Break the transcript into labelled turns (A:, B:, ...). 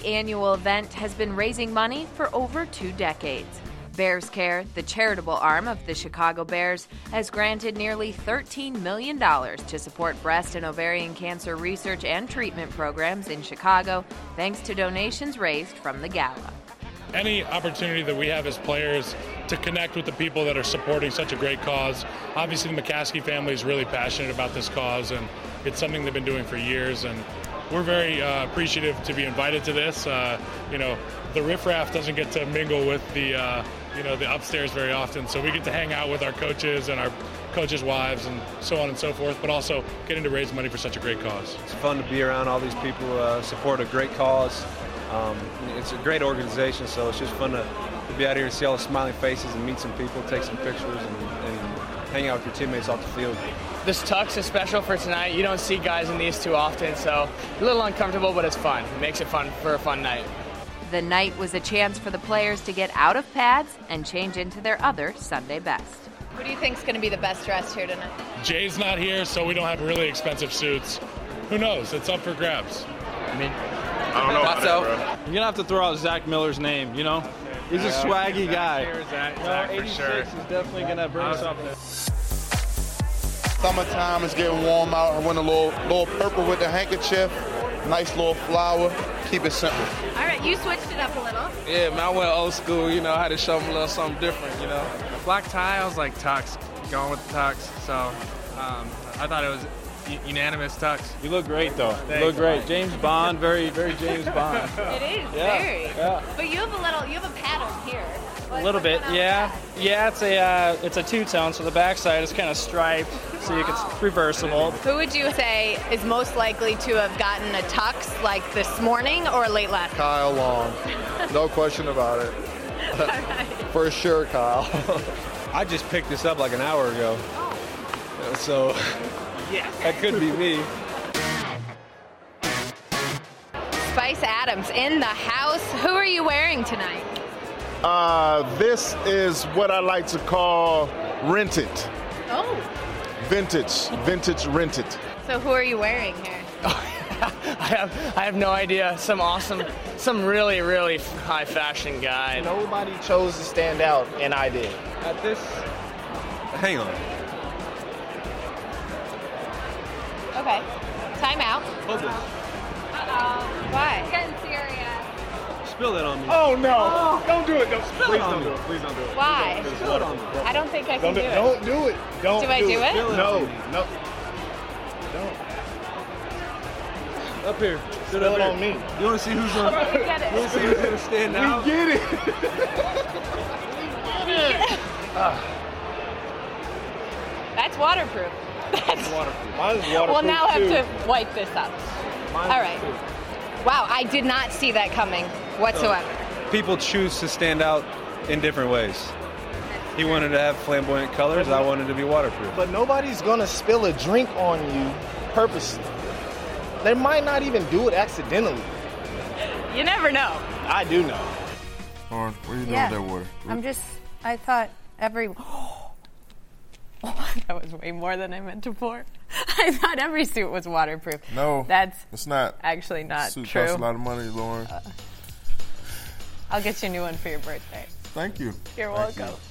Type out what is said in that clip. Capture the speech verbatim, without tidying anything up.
A: annual event has been raising money for over two decades. Bears Care, the charitable arm of the Chicago Bears, has granted nearly thirteen million dollars to support breast and ovarian cancer research and treatment programs in Chicago, thanks to donations raised from the gala.
B: Any opportunity that we have as players to connect with the people that are supporting such a great cause. Obviously, the McCaskey family is really passionate about this cause, and it's something they've been doing for years, and we're very uh, appreciative to be invited to this. Uh, you know, the riffraff doesn't get to mingle with the, uh, you know, the upstairs very often, so we get to hang out with our coaches and our coaches' wives and so on and so forth, but also getting to raise money for such a great cause.
C: It's fun to be around all these people, uh, support a great cause. Um, it's a great organization, so it's just fun to, to be out here and see all the smiling faces and meet some people, take some pictures, and, and hang out with your teammates off the field.
D: This tux is special for tonight. You don't see guys in these too often, so a little uncomfortable, but it's fun. It makes it fun for a fun night.
A: The night was a chance for the players to get out of pads and change into their other Sunday best.
E: Who do you think is going to be the best dressed here tonight?
B: Jay's not here, so we don't have really expensive suits. Who knows? It's up for grabs.
D: I mean,
F: I don't know about that, bro.
G: You're going to have to throw out Zach Miller's name, you know? He's a swaggy
F: Zach
G: guy.
F: Here, Zach,
G: No,
F: Zach for
G: eighty-six
F: sure.
G: is definitely going to bring something.
H: Summertime is getting warm out. I went a little, little purple with the handkerchief. Nice little flower. Keep it simple.
E: All right, you switched it up a little.
G: Yeah, man, I went old school, you know, I had to show them a little something different, you know?
F: Black tie, I was like tux, going with the tux. So um, I thought it was u- unanimous tux.
G: You look great, though.
F: Thanks.
G: You look great. James Bond, very, very James Bond.
E: It is,
G: Yeah,
E: very.
G: yeah.
E: But you have a little, you have a pattern here.
I: A little bit, yeah. Yeah, it's a uh, it's a two-tone, so the backside is kind of striped, so you can, it's reversible.
E: Who would you say is most likely to have gotten a tux like this morning or late last night?
H: Kyle Long. No question about it. For sure, Kyle.
C: I just picked this up like an hour ago. So
E: Yes.
C: that could be me.
E: Spice Adams in the house. Who are you wearing tonight?
H: Uh, this is what I like to call rented.
E: Oh.
H: Vintage. Vintage rented.
E: So who are you wearing here?
D: I have I have no idea. Some awesome, some really, really high fashion guy.
I: Nobody chose to stand out, and I did.
C: At this, hang on.
E: Okay. Time out.
C: Hold this.
E: Uh-oh. Why? It's getting serious.
C: Spill it on me.
H: Oh, no. Don't do it. Don't,
C: Please don't do it. Please don't do it.
E: Why?
C: Spill it on me.
E: I don't think I can
H: Don't
E: do
H: do,
E: it.
H: don't do it. Don't
E: Do I do it?
H: No. No. Don't.
C: Up here. Sit
H: Spill
C: up
H: it
C: here.
H: on me.
C: You want to see who's on?
E: You get it.
C: You want to see who's gonna stand out?
H: We get it.
E: That's waterproof. That's
H: Waterproof. Mine is waterproof,
E: We'll now have
H: too.
E: to wipe this up.
H: Mine
E: All
H: is
E: right.
H: too.
E: Wow, I did not see that coming whatsoever.
C: People choose to stand out in different ways. He wanted to have flamboyant colors. I wanted to be waterproof.
I: But nobody's going to spill a drink on you purposely. They might not even do it accidentally.
E: You never know.
I: I do know.
H: Lauren, what are you doing
J: Yeah.
H: with that water?
J: I'm just, I thought every, that was way more than I meant to pour. I thought every suit was waterproof.
H: No,
J: That's
H: it's not.
J: actually not
H: Suit
J: true.
H: costs a lot of money, Lauren.
J: I'll get you a new one for your birthday.
H: Thank you.
J: You're
H: Thank
J: welcome.
H: you.